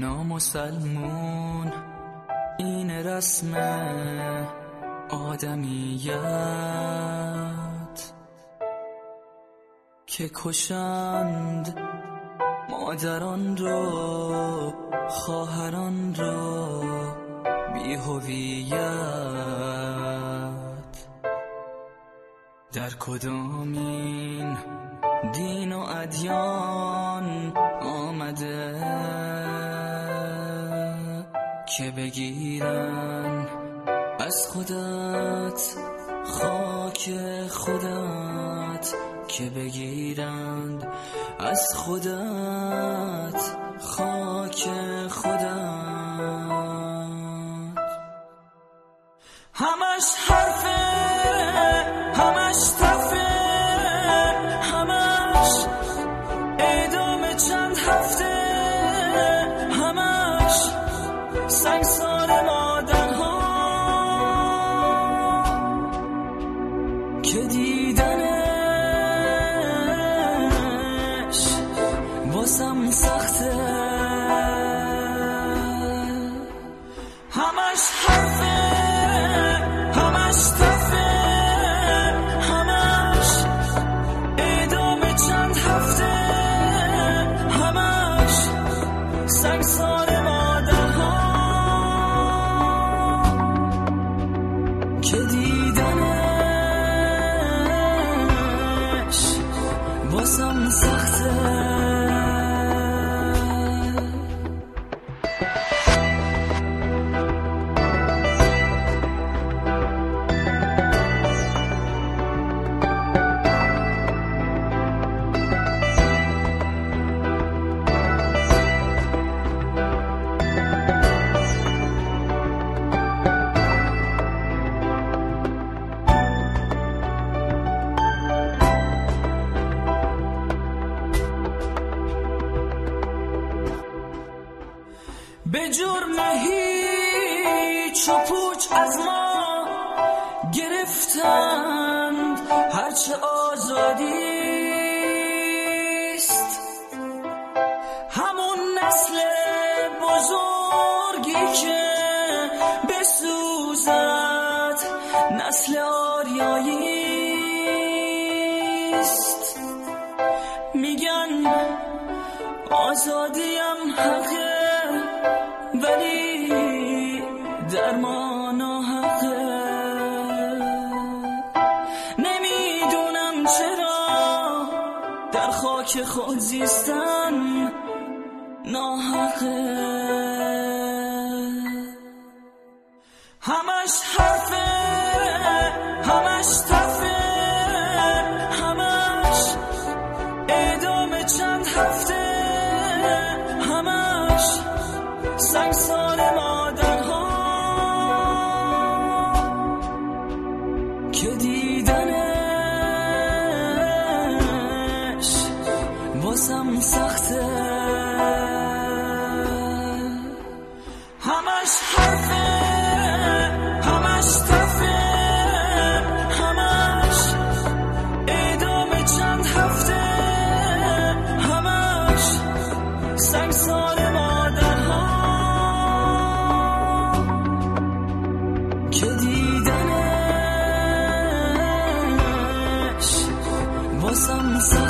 نامسلمون، این رسم آدمیت که کشند مادران رو، خواهران رو بی هویت. در کدامین دین و ادیان آمده که بگیرن از خودت خاک خودت، که بگیرند از خودت خاک خودت. همش حرفه، همش تفه، همش اعدام چند هفته، همش سنگسار مادرها که دیدنش واسم سخته. همش حرفه، همش تفه، همش اعدام چند هفته، همش سنگسار مادرها که دیدنش واسم سخته. به جرم هیچ و پوچ از ما گرفتند هرچه آزادیست، همون نسل بزرگی که بسوزد نسل آریاییست. میگن آزادیم حقه ولی در ما ناحقه. نمیدونم چرا در خاک خود زیستن ناحقه. همش حرفه، همش تفه، همش اعدام چند هفته، همش سنگسار مادرها که دیدنش واسم سخته. همش حرفه، همش تفه، همش اعدام چند هفته، همش سنگسار مادرها که دیدنش واسم سخته.